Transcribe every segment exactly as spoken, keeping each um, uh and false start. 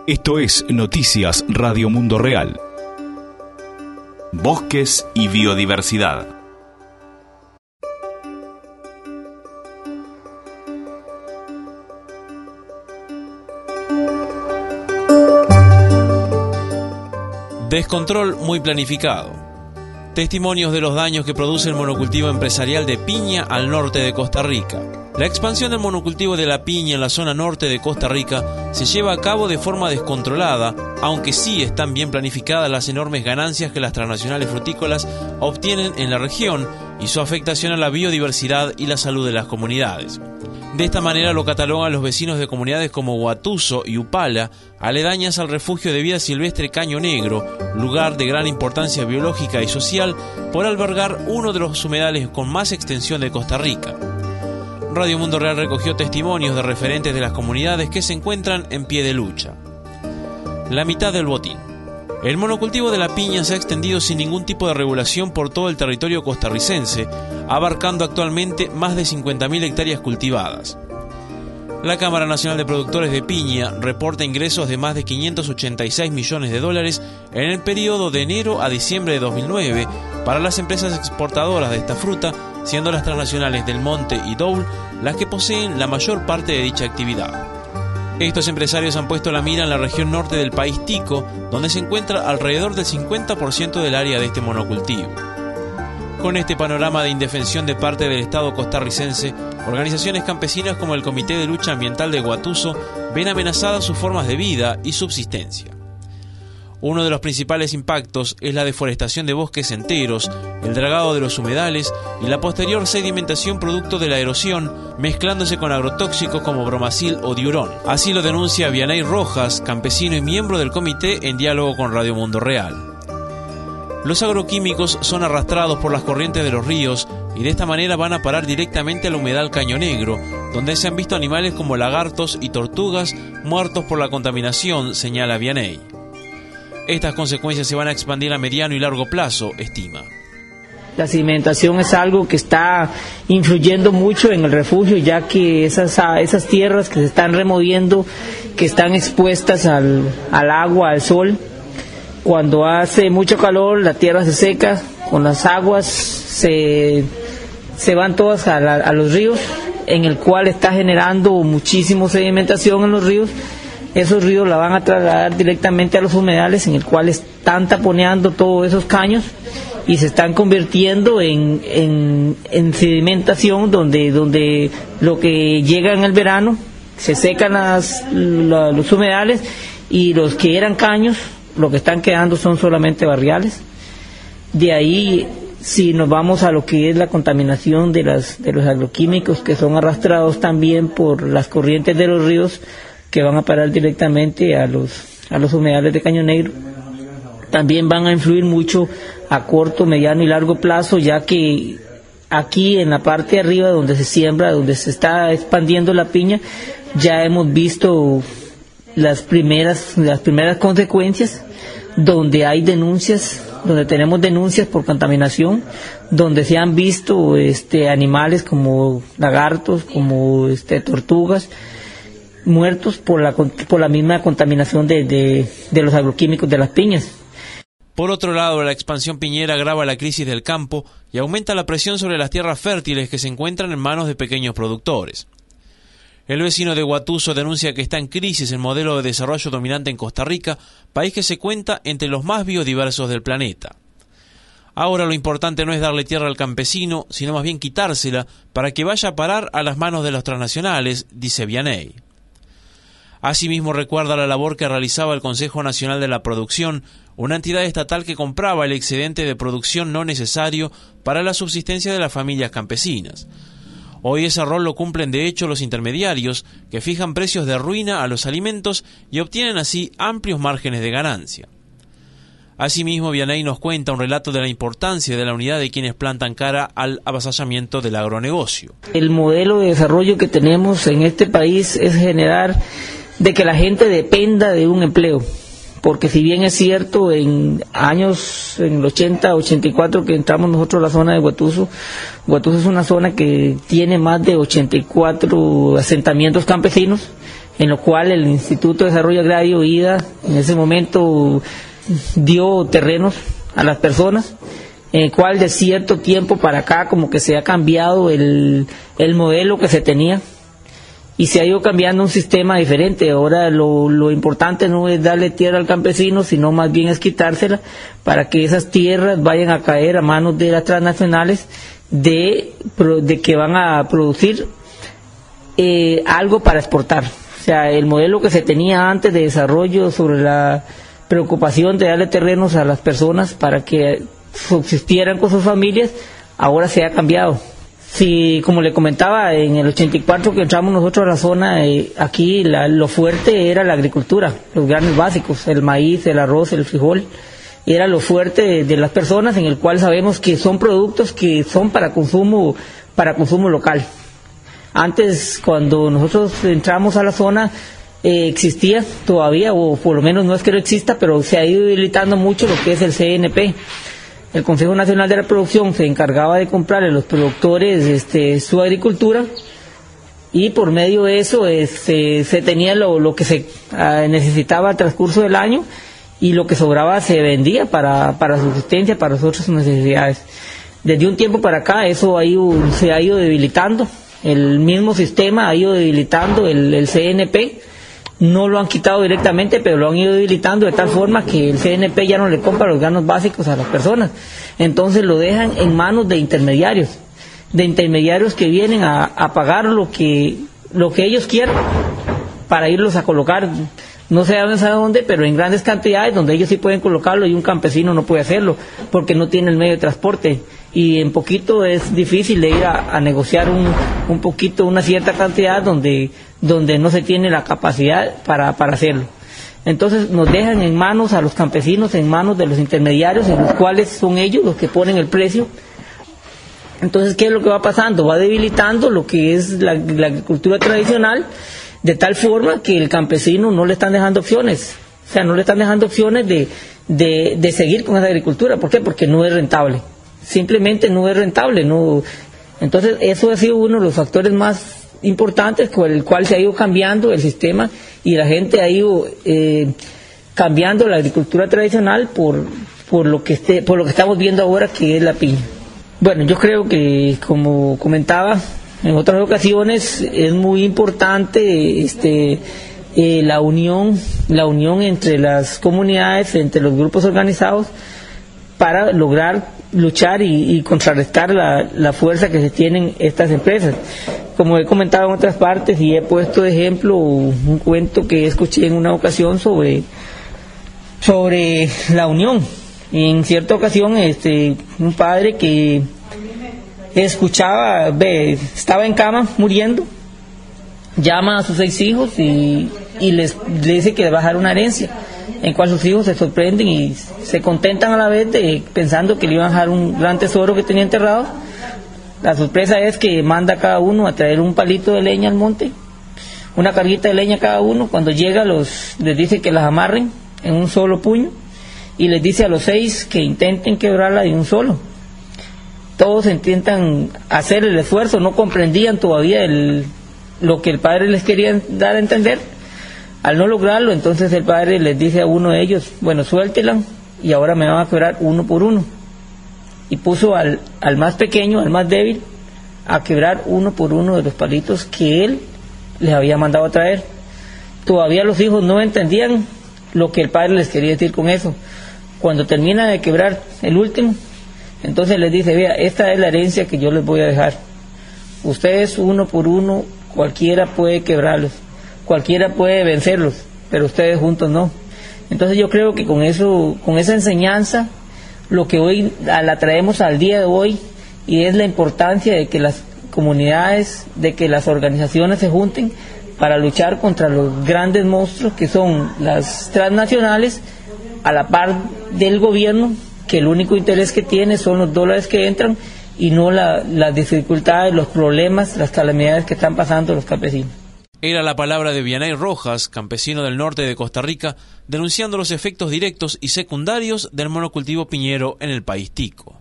Esto es Noticias Radio Mundo Real. Bosques y biodiversidad. Descontrol muy planificado. Testimonios de los daños que produce el monocultivo empresarial de piña al norte de Costa Rica. La expansión del monocultivo de la piña en la zona norte de Costa Rica se lleva a cabo de forma descontrolada, aunque sí están bien planificadas las enormes ganancias que las transnacionales frutícolas obtienen en la región y su afectación a la biodiversidad y la salud de las comunidades. De esta manera lo catalogan los vecinos de comunidades como Guatuso y Upala, aledañas al refugio de vida silvestre Caño Negro, lugar de gran importancia biológica y social por albergar uno de los humedales con más extensión de Costa Rica. Radio Mundo Real recogió testimonios de referentes de las comunidades que se encuentran en pie de lucha. La mitad del botín. El monocultivo de la piña se ha extendido sin ningún tipo de regulación por todo el territorio costarricense, abarcando actualmente más de cincuenta mil hectáreas cultivadas. La Cámara Nacional de Productores de Piña reporta ingresos de más de quinientos ochenta y seis millones de dólares en el periodo de enero a diciembre de dos mil nueve para las empresas exportadoras de esta fruta, siendo las transnacionales Del Monte y Dole las que poseen la mayor parte de dicha actividad. Estos empresarios han puesto la mira en la región norte del país tico, donde se encuentra alrededor del cincuenta por ciento del área de este monocultivo. Con este panorama de indefensión de parte del Estado costarricense, organizaciones campesinas como el Comité de Lucha Ambiental de Guatuso ven amenazadas sus formas de vida y subsistencia. Uno de los principales impactos es la deforestación de bosques enteros, el dragado de los humedales y la posterior sedimentación producto de la erosión, mezclándose con agrotóxicos como bromacil o diurón. Así lo denuncia Vianey Rojas, campesino y miembro del comité, en diálogo con Radio Mundo Real. Los agroquímicos son arrastrados por las corrientes de los ríos y de esta manera van a parar directamente al humedal Caño Negro, donde se han visto animales como lagartos y tortugas muertos por la contaminación, señala Vianey. Estas consecuencias se van a expandir a mediano y largo plazo, estima. La sedimentación es algo que está influyendo mucho en el refugio, ya que esas, esas tierras que se están removiendo, que están expuestas al, al agua, al sol, cuando hace mucho calor la tierra se seca, con las aguas se, se van todas a, la, a los ríos, en el cual está generando muchísima sedimentación en los ríos. Esos ríos la van a trasladar directamente a los humedales, en el cual están taponeando todos esos caños y se están convirtiendo en, en, en sedimentación, donde, donde lo que llega en el verano se secan las, la, los humedales, y los que eran caños, lo que están quedando son solamente barriales. De ahí, si nos vamos a lo que es la contaminación de, las, de los agroquímicos, que son arrastrados también por las corrientes de los ríos, que van a parar directamente a los, a los humedales de Caño Negro, también van a influir mucho a corto, mediano y largo plazo, ya que aquí en la parte de arriba donde se siembra, donde se está expandiendo la piña, ya hemos visto las primeras, las primeras consecuencias, donde hay denuncias, donde tenemos denuncias por contaminación, donde se han visto este, animales como lagartos, como este, tortugas, muertos por la, por la misma contaminación de, de, de los agroquímicos de las piñas. Por otro lado, la expansión piñera agrava la crisis del campo y aumenta la presión sobre las tierras fértiles que se encuentran en manos de pequeños productores. El vecino de Guatuso denuncia que está en crisis el modelo de desarrollo dominante en Costa Rica, país que se cuenta entre los más biodiversos del planeta. Ahora lo importante no es darle tierra al campesino, sino más bien quitársela para que vaya a parar a las manos de los transnacionales, dice Vianey. Asimismo, recuerda la labor que realizaba el Consejo Nacional de la Producción, una entidad estatal que compraba el excedente de producción no necesario para la subsistencia de las familias campesinas. Hoy ese rol lo cumplen de hecho los intermediarios, que fijan precios de ruina a los alimentos y obtienen así amplios márgenes de ganancia. Asimismo, Vianey nos cuenta un relato de la importancia de la unidad de quienes plantan cara al avasallamiento del agronegocio. El modelo de desarrollo que tenemos en este país es generar de que la gente dependa de un empleo, porque si bien es cierto, en años, en el ochenta, ochenta y cuatro que entramos nosotros a la zona de Guatuso, Guatuso es una zona que tiene más de ochenta y cuatro asentamientos campesinos, en lo cual el Instituto de Desarrollo Agrario, I D A, en ese momento dio terrenos a las personas, en el cual de cierto tiempo para acá como que se ha cambiado el, el modelo que se tenía y se ha ido cambiando un sistema diferente. Ahora lo, lo importante no es darle tierra al campesino, sino más bien es quitársela para que esas tierras vayan a caer a manos de las transnacionales de, de que van a producir eh, algo para exportar. O sea, el modelo que se tenía antes de desarrollo sobre la preocupación de darle terrenos a las personas para que subsistieran con sus familias, ahora se ha cambiado. Sí, como le comentaba, en el ochenta y cuatro que entramos nosotros a la zona, eh, aquí la, lo fuerte era la agricultura, los granos básicos, el maíz, el arroz, el frijol, era lo fuerte de, de las personas, en el cual sabemos que son productos que son para consumo, para consumo local. Antes, cuando nosotros entramos a la zona, eh, existía todavía, o por lo menos no es que no exista, pero se ha ido debilitando mucho lo que es el C N P. El Consejo Nacional de la Producción se encargaba de comprarle a los productores este, su agricultura, y por medio de eso este, se tenía lo, lo que se uh, necesitaba al transcurso del año, y lo que sobraba se vendía para, para subsistencia, para otras necesidades. Desde un tiempo para acá eso ha ido, se ha ido debilitando, el mismo sistema ha ido debilitando el, el C N P. No lo han quitado directamente, pero lo han ido debilitando de tal forma que el C N P ya no le compra los granos básicos a las personas. Entonces lo dejan en manos de intermediarios, de intermediarios que vienen a, a pagar lo que, lo que ellos quieran para irlos a colocar, no sé a dónde, pero en grandes cantidades donde ellos sí pueden colocarlo y un campesino no puede hacerlo porque no tiene el medio de transporte. Y en poquito es difícil de ir a, a negociar un, un poquito, una cierta cantidad donde, donde no se tiene la capacidad para, para hacerlo. Entonces nos dejan en manos a los campesinos, en manos de los intermediarios, en los cuales son ellos los que ponen el precio. Entonces, ¿qué es lo que va pasando? Va debilitando lo que es la, la agricultura tradicional, de tal forma que el campesino no le están dejando opciones. O sea, no le están dejando opciones de, de, de seguir con esa agricultura. ¿Por qué? Porque no es rentable. Simplemente no es rentable. No. Entonces, eso ha sido uno de los factores más importantes con el cual se ha ido cambiando el sistema y la gente ha ido eh, cambiando la agricultura tradicional por, por, lo que esté, por lo que estamos viendo ahora, que es la piña. Bueno, yo creo que, como comentaba en otras ocasiones, es muy importante este, eh, la unión, la unión entre las comunidades, entre los grupos organizados, para lograr luchar y, y contrarrestar la, la fuerza que se tienen estas empresas. Como he comentado en otras partes y he puesto de ejemplo un cuento que escuché en una ocasión sobre, sobre la unión. Y en cierta ocasión este, un padre que escuchaba, ve, estaba en cama muriendo, llama a sus seis hijos y, y les, les dice que le va a dejar una herencia, en cual sus hijos se sorprenden y se contentan a la vez de, pensando que le iban a dejar un gran tesoro que tenía enterrado. La sorpresa es que manda a cada uno a traer un palito de leña al monte, una carguita de leña cada uno. Cuando llega los, les dice que las amarren en un solo puño y les dice a los seis que intenten quebrarla de un solo. Todos intentan hacer el esfuerzo, no comprendían todavía el, lo que el padre les quería dar a entender. Al no lograrlo, entonces el padre les dice a uno de ellos, bueno, suéltela y ahora me van a quebrar uno por uno. Y puso al, al más pequeño, al más débil, a quebrar uno por uno de los palitos que él les había mandado a traer. Todavía los hijos no entendían lo que el padre les quería decir con eso. Cuando termina de quebrar el último, entonces les dice, vea, esta es la herencia que yo les voy a dejar. Ustedes uno por uno, cualquiera puede quebrarlos, cualquiera puede vencerlos, pero ustedes juntos no. Entonces yo creo que con eso, con esa enseñanza, lo que hoy la traemos al día de hoy, y es la importancia de que las comunidades, de que las organizaciones se junten para luchar contra los grandes monstruos que son las transnacionales, a la par del gobierno, que el único interés que tiene son los dólares que entran y no la, las dificultades, los problemas, las calamidades que están pasando los campesinos. Era la palabra de Vianey Rojas, campesino del norte de Costa Rica, denunciando los efectos directos y secundarios del monocultivo piñero en el país tico.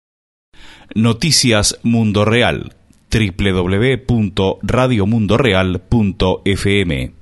Noticias Mundo Real, doble u doble u doble u punto radio mundo real punto f m.